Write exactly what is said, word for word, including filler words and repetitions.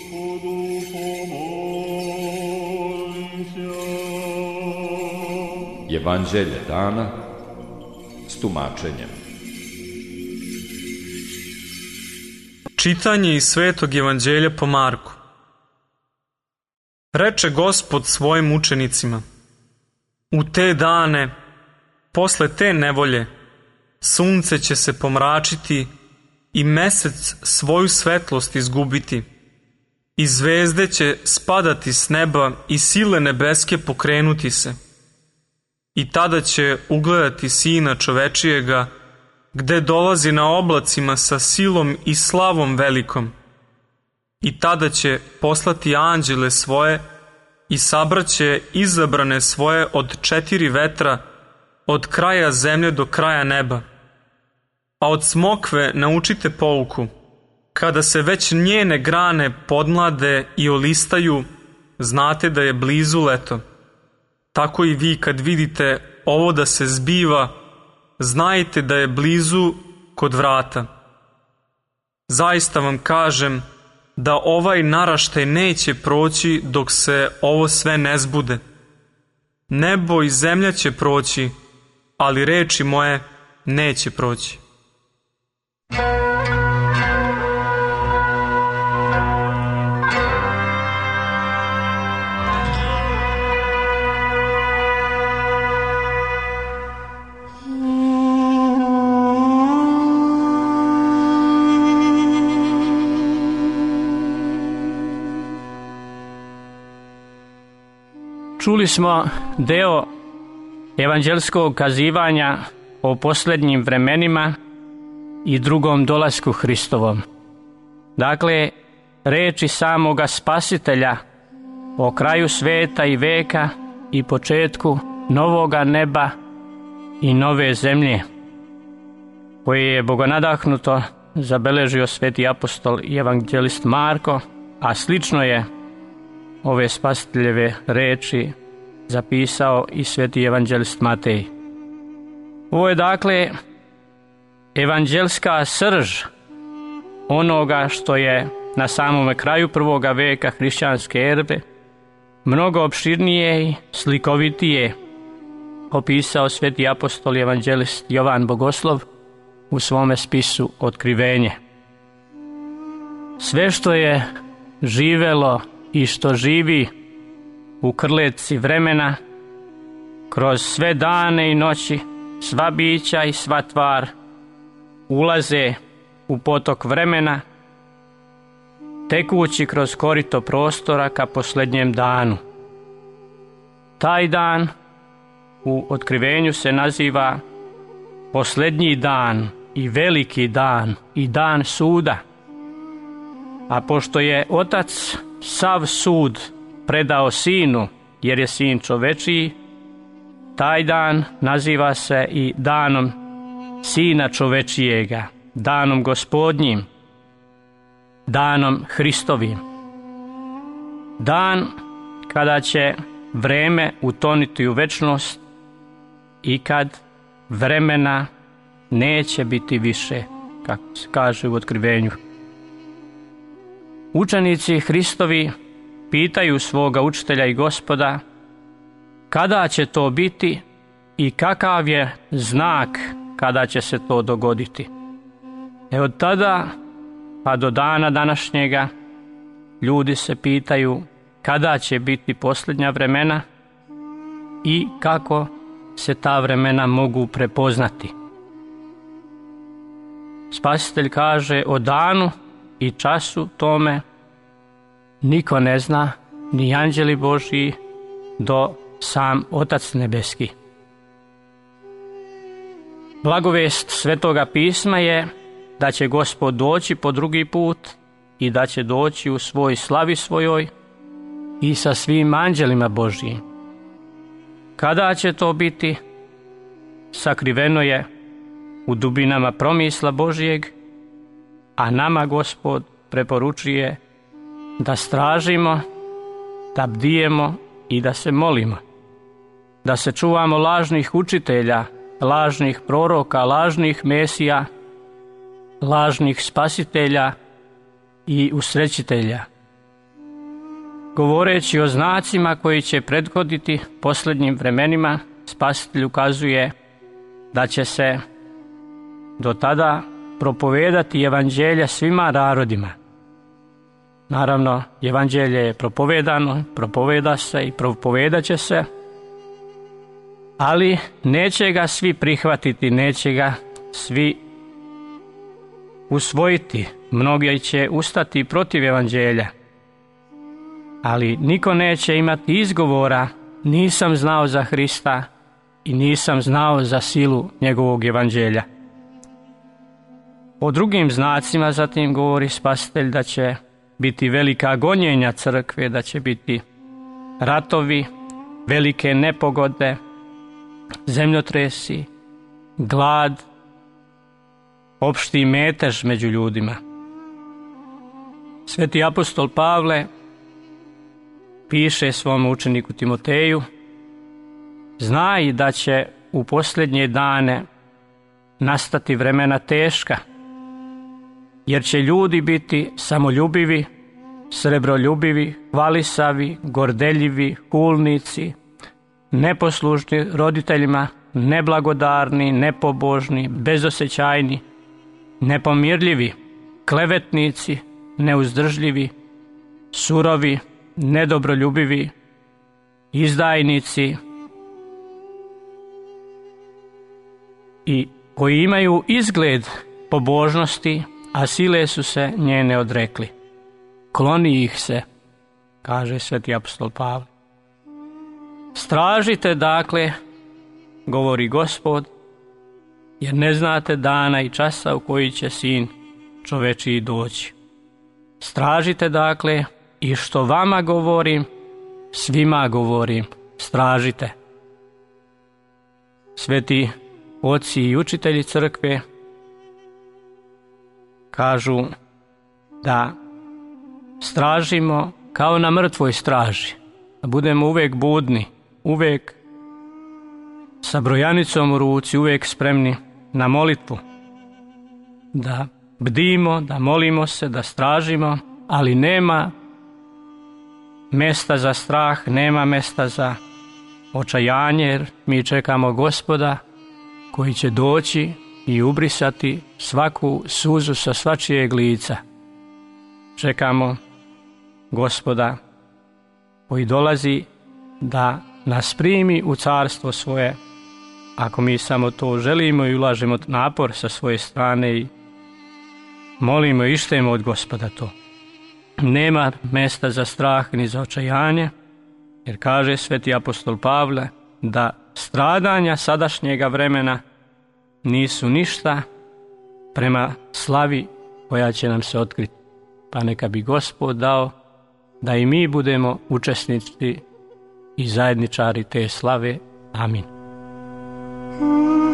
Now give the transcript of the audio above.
Evanđelje dana s tumačenjem. Čitanje iz Svetog Evanđelja po Marku. Reče Gospod svojim učenicima: U te dane, posle te nevolje, sunce će se pomračiti i mesec svoju svetlost izgubiti, i zvezde će spadati s neba i sile nebeske pokrenuti se. I tada će ugledati Sina čovečijega, gde dolazi na oblacima sa silom i slavom velikom. I tada će poslati anđele svoje i sabraće izabrane svoje od četiri vetra, od kraja zemlje do kraja neba. A od smokve naučite pouku: kada se već njene grane podmlade i olistaju, znate da je blizu leto. Tako i vi kad vidite ovo da se zbiva, znajte da je blizu kod vrata. Zaista vam kažem da ovaj naraštaj neće proći dok se ovo sve ne zbude. Nebo i zemlja će proći, ali reči moje neće proći. Čuli smo deo evanđelskog kazivanja o posljednjim vremenima i drugom dolasku Hristovom. Dakle, reči samoga Spasitelja o kraju sveta i veka i početku novoga neba i nove zemlje, koje je bogonadahnuto zabeležio sveti apostol i evanđelist Marko, a slično je ove Spasiteljeve reči zapisao i sveti evanđelist Matej. Ovo je dakle evanđelska srž onoga što je na samome kraju prvoga veka hrišćanske ere mnogo opširnije i slikovitije opisao sveti apostol i evanđelist Jovan Bogoslov u svome spisu Otkrivenje. Sve što je živelo i što živi u krletci vremena, kroz sve dane i noći, sva bića i sva tvar ulaze u potok vremena, tekući kroz korito prostora ka posljednjem danu. Taj dan u Otkrivenju se naziva posljednji dan i veliki dan i dan suda. A pošto je Otac sav sud predao Sinu, jer je Sin čovečiji, taj dan naziva se i danom Sina čovečijega, danom Gospodnjim, danom Hristovim. Dan kada će vreme utoniti u večnost i kad vremena neće biti više, kako se kaže u Otkrivenju. Učenici Hristovi pitaju svoga učitelja i Gospoda kada će to biti i kakav je znak kada će se to dogoditi. E od tada pa do dana današnjega ljudi se pitaju kada će biti posljednja vremena i kako se ta vremena mogu prepoznati. Spasitelj kaže o danu i času tome niko ne zna, ni anđeli Božji do sam Otac nebeski. Blagovest Svetoga pisma je da će Gospod doći po drugi put i da će doći u svoj slavi svojoj i sa svim anđelima Božjim. Kada će to biti, sakriveno je u dubinama promisla Božjeg, a nama Gospod preporučuje da stražimo, da bdijemo i da se molimo, da se čuvamo lažnih učitelja, lažnih proroka, lažnih mesija, lažnih spasitelja i usrećitelja, govoreći o znacima koji će prethoditi posljednjim vremenima, Spasitelj ukazuje da će se do tada propovedati evanđelje svima narodima. Naravno, evanđelje je propovedano, propoveda se i propovedat će se, ali neće ga svi prihvatiti, neće ga svi usvojiti. Mnogi će ustati protiv evanđelja, ali niko neće imati izgovora: nisam znao za Hrista i nisam znao za silu njegovog evanđelja. O drugim znacima zatim govori Spasitelj da će biti velika gonjenja crkve, da će biti ratovi, velike nepogode, zemljotresi, glad, opšti metež među ljudima. Sveti apostol Pavle piše svom učeniku Timoteju: znaj da će u posljednje dane nastati vremena teška, jer će ljudi biti samoljubivi, srebroljubivi, hvalisavi, gordeljivi, hulnici, neposlušni roditeljima, neblagodarni, nepobožni, bezosjećajni, nepomirljivi, klevetnici, neuzdržljivi, surovi, nedobroljubivi, izdajnici i koji imaju izgled pobožnosti, a sile su se njene odrekli. Kloni ih se, kaže sveti apostol Pavle. Stražite dakle, govori Gospod, jer ne znate dana i časa u koji će Sin čovečiji doći. Stražite dakle, i što vama govorim, svima govorim, stražite. Sveti oci i učitelji crkve kažu da stražimo kao na mrtvoj straži, da budemo uvijek budni, uvijek sa brojanicom u ruci, uvijek spremni na molitvu, da bdimo, da molimo se, da stražimo, ali nema mjesta za strah, nema mjesta za očajanje, jer mi čekamo Gospoda koji će doći i ubrisati svaku suzu sa svačijeg lica. Čekamo Gospoda koji dolazi da nas primi u carstvo svoje, ako mi samo to želimo i ulažemo napor sa svoje strane i molimo i ištemo od Gospoda to. Nema mjesta za strah ni za očajanje, jer kaže sveti apostol Pavle da stradanja sadašnjega vremena nisu ništa prema slavi koja će nam se otkriti. Pa neka bi Gospod dao da i mi budemo učesnici i zajedničari te slave. Amin.